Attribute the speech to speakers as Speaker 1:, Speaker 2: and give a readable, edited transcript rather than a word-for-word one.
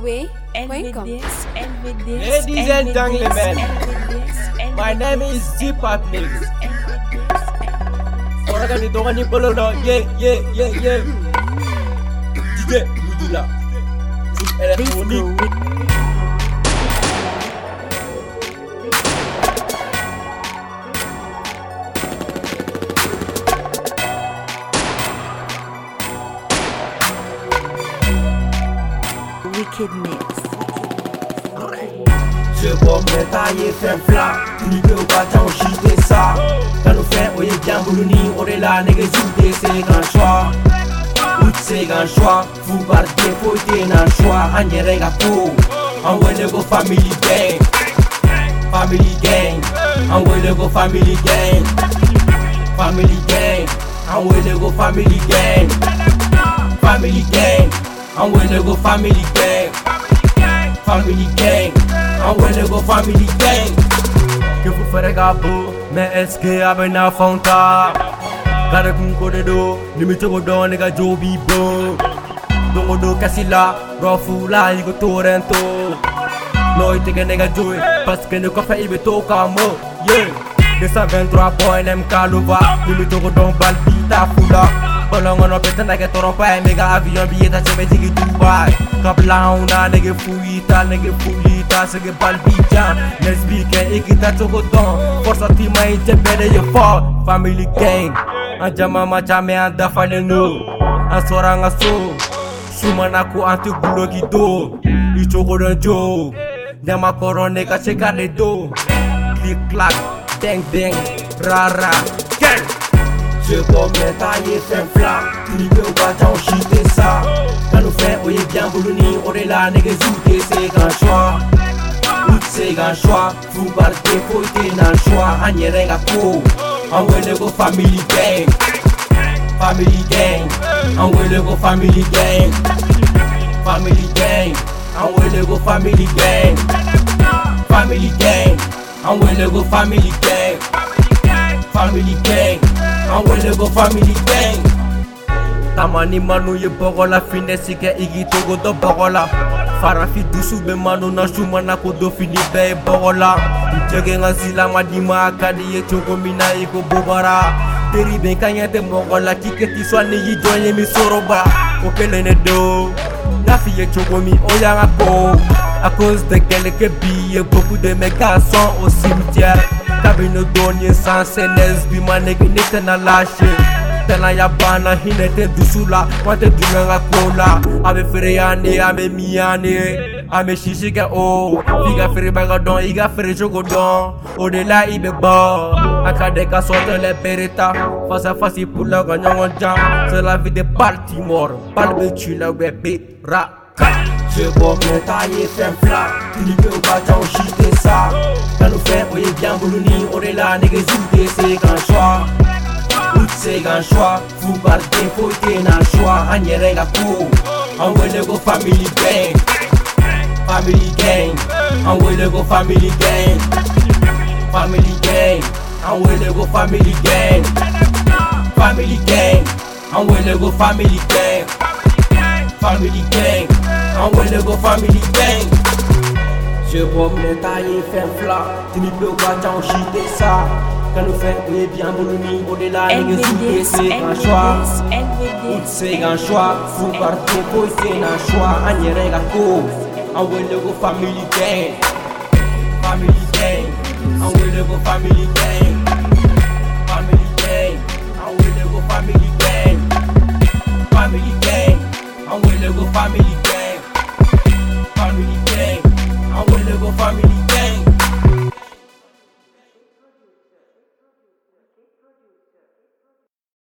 Speaker 1: Zimbabwe.com.
Speaker 2: Ladies and gentlemen, my name is Zip-Hop Mix. Orang kan itu kan ni belum dah, yeah. DJ Mudula, elektronik.
Speaker 1: Wicked Mix.
Speaker 2: Je vois me tailler faire flat, tu peux pas t'en chier ça. Quand nous faisons oye bien bouloni, on est là, nègre zouté, c'est grand choix. Out c'est grand choix, vous partez, faut être un choix. On y règle tout, on va le go family gang, family gang. On va le go family gang, family gang. On va le go family gang, family gang. On va le go family gang, family gang. On va le go family gang. Que vous ferez gabo, mais est-ce que avec na fonta? Kada kunko de do, limite go don nega jobi bo. Dongo do kasila, rofula igo torrento. No iteke nega joy, parce que ne kofa ibe to kamo. Yeah, 223 points MK lova, limite go don balbita fula. Bolongo no peta nage torompa mega avion billet se bezigi Dubai. Kapla una nege fuita, sege balbita. Nesbike ikita chokodon, força tima intebede yo fall. Family gang, anjama machame anda faleno. Ansorang aso, sumanaku anti gulogi do. Ichokodon jo, nyama korone ka chekade do. Click clack, deng deng, rara, gang. Je vois me tailler faire flat, tu peux pas t'en chier ça. Quand nous faisons oye bien bouloni, on est là, nègre zouté, c'est grand choix. Out c'est grand choix, vous partez, faut être un choix. On y règle tout, on va le go family gang, family gang. On va le go family gang, family gang. On va le go family gang, family gang. On va le go family gang, family gang. On will go family gang. Tamani manu ye bogola finesse ke igi togo do bogola. Farafi dusu be manu na shumana ko do fini be bogola. Jege ngazila madima akadi ye togo mina iko bobara. Teri ben kanya te bogola kiketi swani yi joye mi soroba. Okele ne do. Nafi ye togo mi oyanga ko. À cause de quelques billets, beaucoup de mes gars sont au cimetière. Cabine donné sans sénès, bima négé na lâché. Tena ya bana hinete dusula, wante dunga kola. Ame fereyane, ame miane, ame shishike o. Iga fere bagadon, iga fere chogodon. Au-delà ibe bon, akadeka sorte les beretta. Face à face pour la gagnant jam. C'est la vie de Baltimore, balbe tu la webé ra. Je vois me tailler faire flat, tu peux pas t'en chier ça. Quand nous faisons oye bien bouloni, on est là, nègre zouté, c'est grand choix. Out c'est grand choix, vous partez, faut être un choix. On y règle tout, on va le go family gang, family gang. On va le go family gang, family gang. On va le go family gang, family gang. On va le go family gang, family gang. On will le go family gang. Je vois me tailler faire flat, tu ne peux pas t'en chier ça. Quand nous faisons oye bien bouloni, on est là, nègre zouté, c'est grand choix. Out c'est grand choix, vous partez, faut être un choix. On y règle tout, on will le go family gang, family gang. On will le go family gang, family gang. On will le go family gang, family gang. On will le go family gang.